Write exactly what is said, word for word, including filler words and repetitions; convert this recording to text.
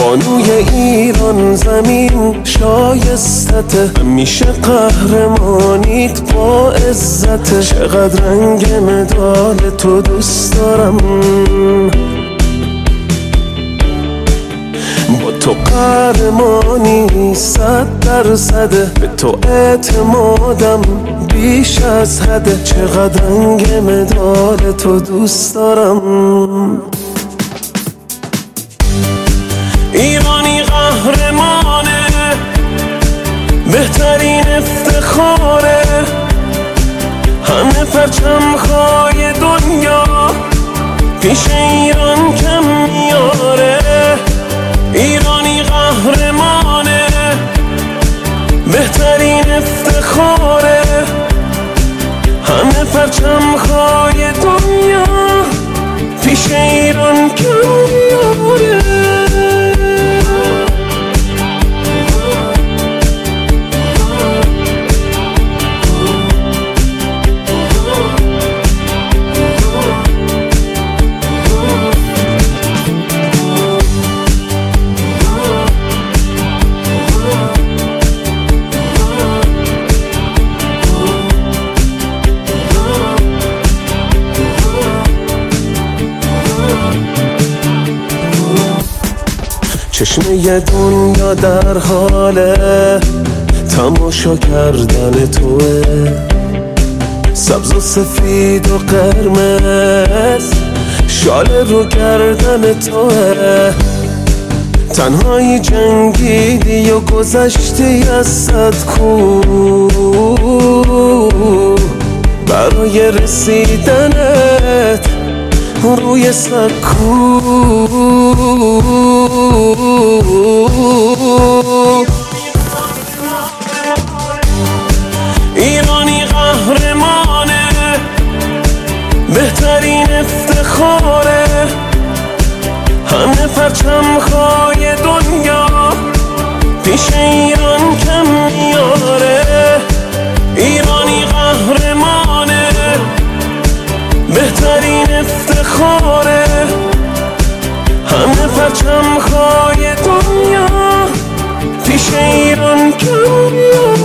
بانوی ایران زمین شایستته، همیشه قهرمانیت با عزته. چقدر رنگ مدال تو دوست دارم، با تو قهرمانی صد درصده، به تو اعتمادم بیش از حده. چقدر رنگ مدال تو دوست دارم. ایرانی قهرمانه، بهترین افتخاره، همه پرچم‌های دنیا پیش ایران کم میاره. ایرانی قهرمانه، بهترین افتخاره، همه پرچم‌های دنیا پیش ایران کم میاره. چشمه دنیا در حال تماشا کردن توه، سبز و سفید و قرمز شال رو گردن توه. تنهایی جنگیدی و گذشتی از صد کوه، برای رسیدنت روی سکو. ایرانی قهرمانه، بهترین افتخاره، همه پرچم‌های دنیا پیش ایران کم میاره. ایرانی قهرمانه، بهترین افتخاره، همه پرچم‌های دنیا پیش ایران کم میاره.